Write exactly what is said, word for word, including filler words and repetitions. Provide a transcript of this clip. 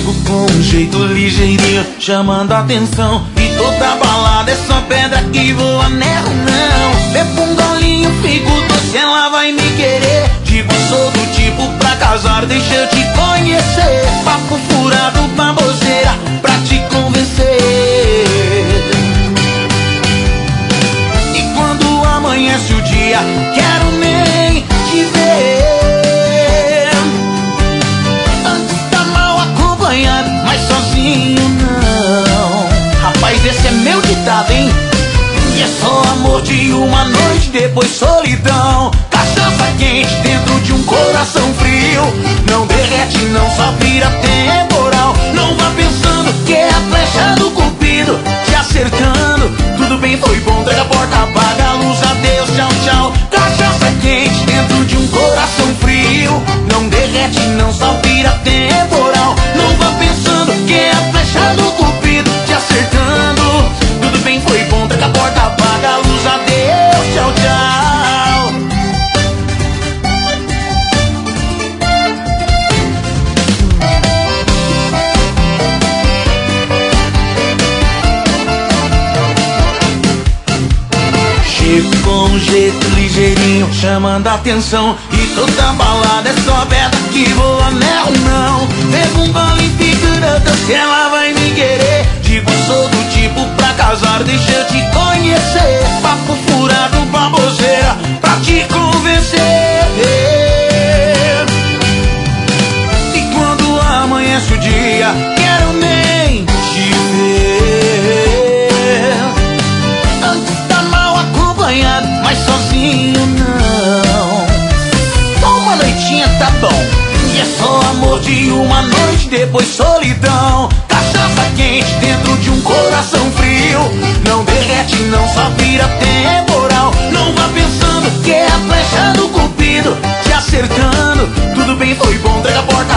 Chego com um jeito ligeirinho, chamando a atenção. E toda balada é só pedra que voa nela, não. Bebo um golinho, fico doce, ela vai me querer. Digo, sou do tipo pra casar, deixa eu te conhecer. Papo furado, baboseira, pra te convencer. E quando amanhece o dia, quero nem te ver. Antes tá mal acompanhado, mas sozinho não. Rapaz, esse é meu ditado, hein? E é só amor de uma noite, depois solidão. Cachaça quente dentro de um coração frio. Não derrete, não, só vira temporal. Não vá pensando que é a flecha do cupido te acertando. Tudo bem, foi bom, traga a porta, apaga a luz, adeus, tchau, tchau. Cachaça quente dentro de um coração frio. Não derrete, não, só vira temporal. Não vá pensando que é a flecha do cupido te acertando. Tudo bem, foi bom, traga a porta, apaga a luz, adeus, tchau, tchau. Chego com um jeito ligeirinho, chamando a atenção. E toda balada é só pedra que voa nela, não. Pego um gole e fico se ela vai me querer. Digo, sou do tipo pra casar, deixa eu te conhecer. Papo furado, baboseira, pra te convencer. E quando amanhece o dia, quero nem te ver. Antes tá mal acompanhado, mas sozinho não. Só uma noitinha tá bom. E é só amor de uma noite, depois solidão. Cachaça quente dentro de um coração frio. Não derrete, não, só vira temporal. Não vá pensando que é a flecha do cupido te acertando. Tudo bem, foi bom, traga a porta,